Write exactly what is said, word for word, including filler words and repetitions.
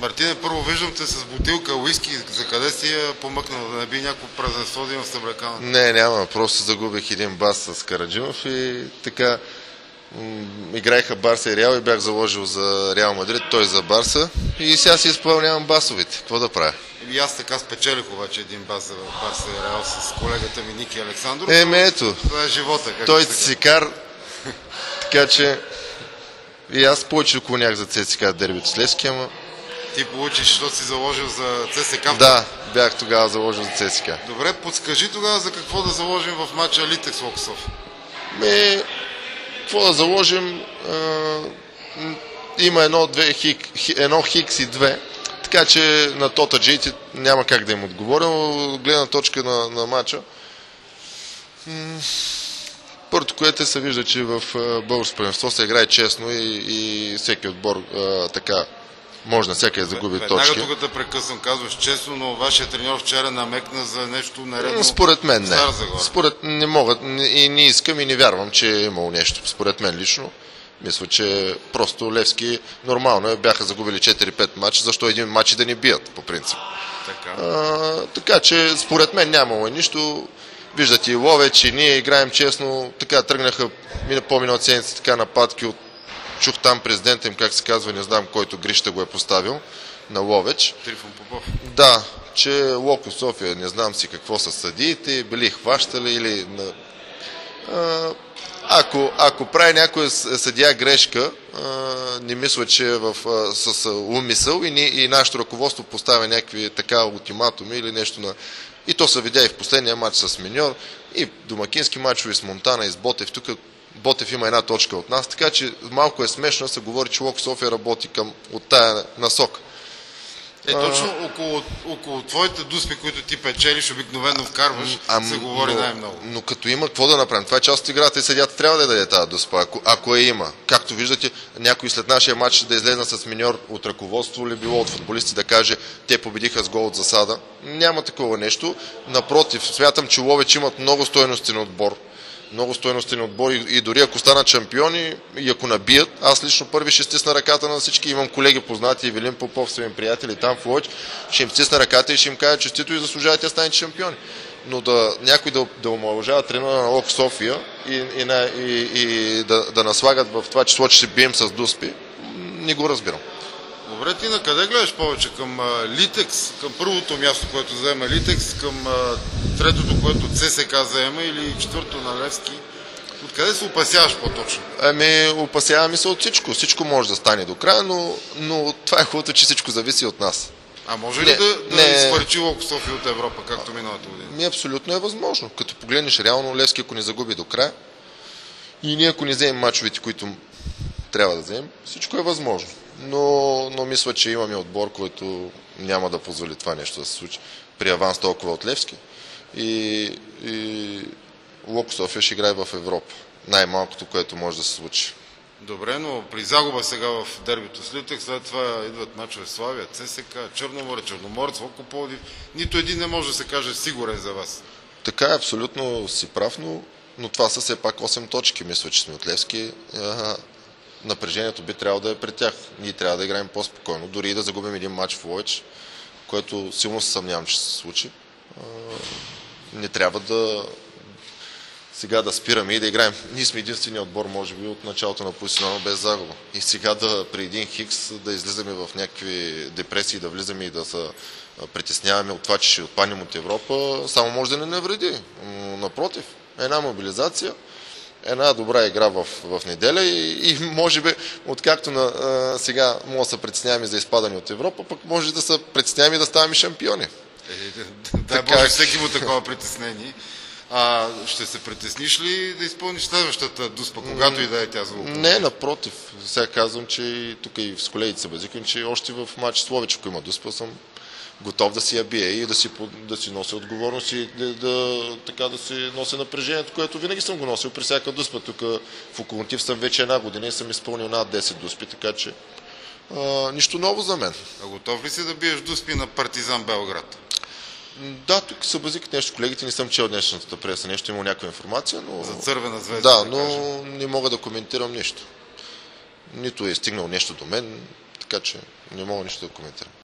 Мартине, първо виждам те с бутилка уиски. За къде си я помъкнал? Да не би някакво празненство да има в съблеканата? Не, няма. Просто загубих един бас с Караджинов и така играеха Барса и Реал и бях заложил за Реал Мадрид, той за Барса и сега си изпълнявам басовите. Какво да правя? И аз така спечелих обаче един бас за Барса и Реал с колегата ми Ники Александров. Еми ето, това е живота. той цикар, така че и аз повече клонях за ЦСКА дербито с Левски, ама... Ти получиш, защото си заложил за ЦСКА? Да, бях тогава заложил за ЦСКА. Добре, подскажи тогава за какво да заложим в матча Литекс Локосов. Ме... Какво да заложим? А, има едно, две, хик, едно хикс и две, така че на Тота Джейти няма как да им отговоря, но гледна точка на, на матча. Първото, което се вижда, че в българско първенство се играе честно и, и всеки отбор а, така може на всяка да загуби Веднага точки. Веднага тук да прекъсвам, казваш честно, но вашия треньор вчера намекна за нещо наредно. Според мен не. Според не могат и не искам и не вярвам, че е имало нещо. Според мен лично. Мисля, че просто Левски нормално е, бяха загубили четири-пет матча, защо един матч и да не бият, по принцип. Така, а, така че според мен нямало нищо. Виждате и Ловеч, и ние играем честно. Така тръгнаха по-миналата седмица така нападки от чух там президента им, как се казва, не знам, който Грища го е поставил на Ловеч. Трифон Попов. Да, че Локо София, не знам си какво са съдиите, били хващали или... А, ако, ако прави някой съдия грешка, а, не мисля, че е в, а, с умисъл и, ни, и нашето ръководство поставя някакви така ултиматуми или нещо на... И то се видя и в последния матч с Миньор, и домакински матчове с Монтана и с Ботев. Тук Ботев има една точка от нас, така че малко е смешно да се говори, че Локо София работи към, от тая насока. Е, точно а... около, около твоите дуспи, които ти печелиш, обикновено вкарваш, а, се говори но, най-много. Но като има, какво да направим? Това е част от играта и съдията трябва да даде тази дуспа, ако, ако е има. Както виждате, някой след нашия матч да излезна с Миньор от ръководство или било от футболисти да каже, те победиха с гол от засада. Няма такова нещо. Напротив, смятам, че Ловеч имат много стойности на отбор. Много стойностен отбор и, и дори ако станат шампиони и ако набият, аз лично първи ще стисна ръката на всички. Имам колеги познати, Евелин Попов, своим приятели там в Ловеч, ще им стисна ръката и ще им кажа честито и заслужавате да станете шампиони. Но да някой да, да омалъжава тренера на Локо София и, и, и, и да, да наслагат в това число, че ще бием с дуспи, не го разбирам. Добре, ти на къде гледаш повече? Към а, Литекс, към първото място, което заема Литекс, към а, третото, което ЦСКА заема или четвърто на Левски? Откъде се опасяваш по-точно? Ами, опасяваме се от всичко. Всичко може да стане до края, но, но това е хубавото, че всичко зависи от нас. А може ли не, да, да не... изхвърчи Локо София от Европа, както миналата година? Ми абсолютно е възможно. Като погледнеш реално Левски, ако не загуби до края и ние ако не вземем мачовете, които трябва да вземем, всичко е възможно. Но, но мисля, че имаме отбор, който няма да позволи това нещо да се случи при аванс толкова от Левски. И, и Локо София ще играе в Европа. Най-малкото, което може да се случи. Добре, но при загуба сега в дербито с Литекс, след това идват мачове Славия, ЦСКА, Черноморе, Черноморец, Локо Пловдив. Нито един не може да се каже сигурен за вас. Така е, абсолютно си прав, но, но това са все пак осем точки. Мисля, че сме от Левски. Напрежението би трябвало да е пред тях. Ние трябва да играем по-спокойно. Дори и да загубим един матч в Ловеч, което силно се съмнявам, че се случи. Не трябва да сега да спираме и да играем. Ние сме единствения отбор, може би, от началото на професионално без загуба. И сега да при един хикс да излизаме в някакви депресии, да влизаме и да се притесняваме от това, че ще отпаднем от Европа, само може да не навреди. Напротив, една мобилизация, една добра игра в, в неделя и, и може би, откакто на, а, сега може да се притесняваме за изпадане от Европа, пък може да се притесняваме да ставаме шампиони. Е, дай Боже, всеки му такова притеснение. А ще се притесниш ли да изпълниш следващата дуспа, когато и да е тя за Локо? Не, напротив. Сега казвам, че и тук и с колегите се базикам, че още в матч с Ловеч, ако има дуспа, съм готов да си я бие и да си, да си нося отговорност и да, да, така, да си нося напрежението, което винаги съм го носил при всяка дуспа. Тук в Локомотив съм вече една година и съм изпълнил над десет дуспи, така че а, нищо ново за мен. А готов ли си да биеш дуспи на Партизан Белград? Да, тук се базикат нещо. Колегите не съм чел днешната преса, нещо има някаква информация, но... За Цървена звезда, да, да но кажем. Не мога да коментирам нищо. Нито е стигнал нещо до мен, така че не мога нищо да коментирам.